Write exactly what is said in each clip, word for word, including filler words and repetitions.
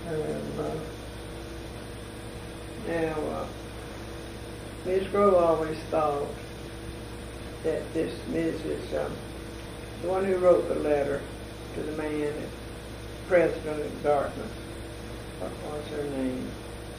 And uh, Now, uh, Miz Grove always thought that this Missus Um, the one who wrote the letter to the man, president of Dartmouth, what was her name?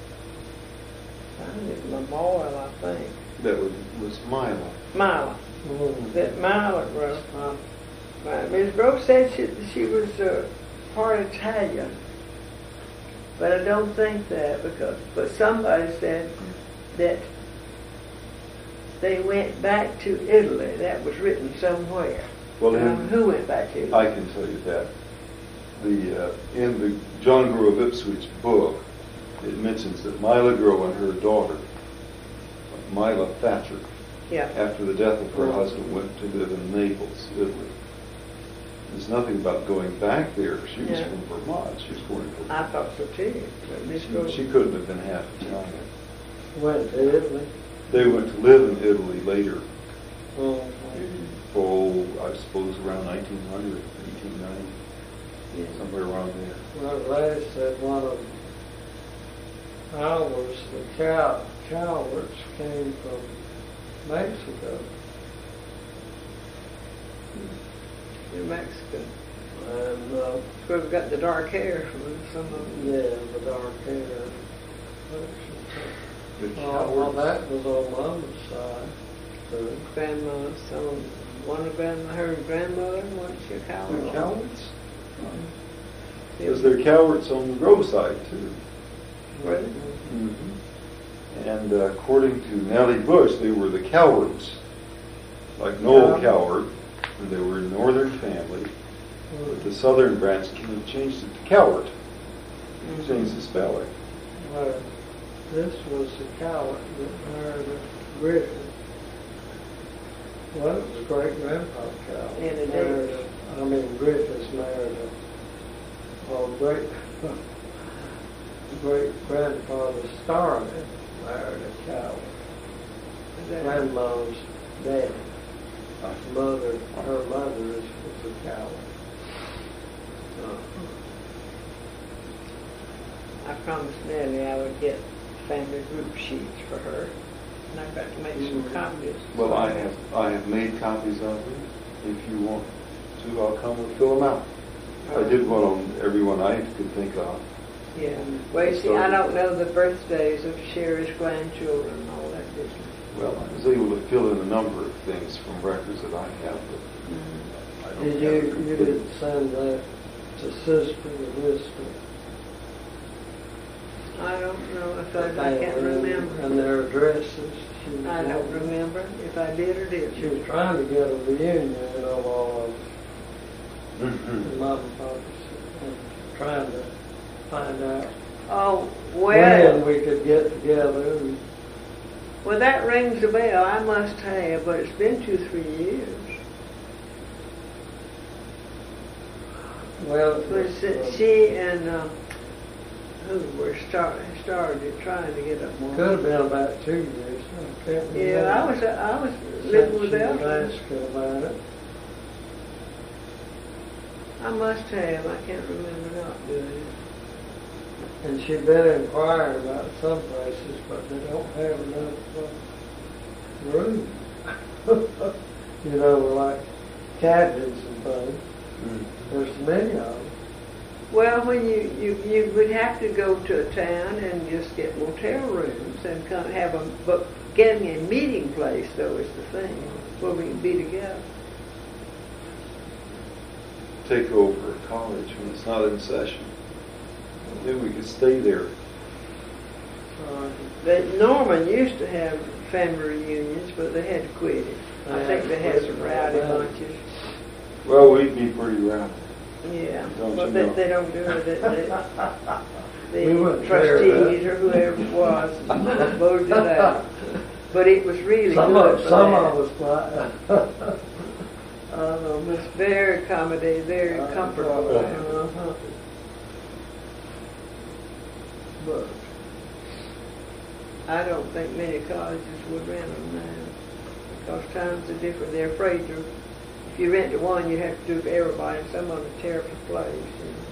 I think it was Lamoille, I think. That was, was Mila. Mila. mm, That Mila Grove. Uh, uh, Miz Grove said she, she was uh, part Italian. But I don't think that because, but somebody said that they went back to Italy. That was written somewhere. Well, um, in, who went back to Italy? I can tell you that. The uh, in the John Grove Ipswich book, it mentions that Mila Grove and her daughter, Mila Thatcher, Yeah. after the death of her husband, went to live in Naples, Italy. There's nothing about going back there. She was Yeah. from Vermont. She was born in Vermont. I thought so too. But Miss Grove. She, she couldn't have been half Italian. went to Italy. They went to live in Italy later. Mm, Oh, I suppose around nineteen hundred, eighteen ninety, Yeah. somewhere around there. well, they said one of ours, the cow, cowards, came from Mexico. They're Mexican. And uh, Grove got the dark hair from some of them. yeah, the dark hair. The Oh, well, cowards. that was on Mama's side. too. Grandma, some of them, one of grandma, her grandmother, one she a coward. The cowards? They Because they're cowards on the Grove side, too. were they? Mm-hmm. And uh, according to Nellie Bush, they were the cowards, like Noel Yeah. Coward, and they were a northern family. But Mm. the southern branch changed it to Coward, Mhm. changed the spelling. Well, this was the coward that married a Griffin. Well, it was great grandpa Coward. And it married is. a- I mean, Griffiths married a, well, great, great grandfather Starling married a coward. Is that- Grandma's daddy. Mother, her mother is, was a coward. I promised Nellie I would get family group sheets for her, and I've got to make some Mhm. copies. Well, I have I have made copies of them. If you want to, I'll come and fill them out. I did one on everyone I could think of. Yeah. Well, you see, I don't know the birthdays of Sherry's grandchildren and all that business. Well, I was able to fill in a number of things from records that I have, but I don't Did have it you, you complete. didn't send that to sister the list I don't know if of I, I can't and remember. their addresses? She was I don't wanting- remember if I did or She didn't. was trying to get a reunion of all of Mhm. the mom and pops and trying to find out Oh, when well, we could get together. And well, that rings a bell. I must have, but it's been two, three years. well, it But was, she- uh, she and uh, who were start, started trying to get up more. could have been about two years. I can't remember. Yeah, I was I was living with Since she Elton. was asking about it. I must have. I can't remember not doing it. And she'd been inquiring about some places, but they don't have enough uh, room. You know, like cabins and things. Mhm. There's many of them. Well, when you, you, you would have to go to a town and just get motel rooms and come have a, but getting a meeting place though is the thing where we can be together. Take over a college when it's not in session. Then we could stay there. Uh, But Norman used to have family reunions, but they had to quit it. I think they had some rowdy bunches. Well, we'd be pretty rowdy. Yeah, Don't but you they, know? they don't do it. They, We the wouldn't care trustees or whoever it was voted it out. But it was really some good of for some that. of us like Uh, it was very accommodating, very Uh, comfortable. uh, Uh-huh. But I don't think many colleges would rent them now because times are different. They're afraid to. If you rent to one, you have to do it for everybody. Some of them are terrible place. And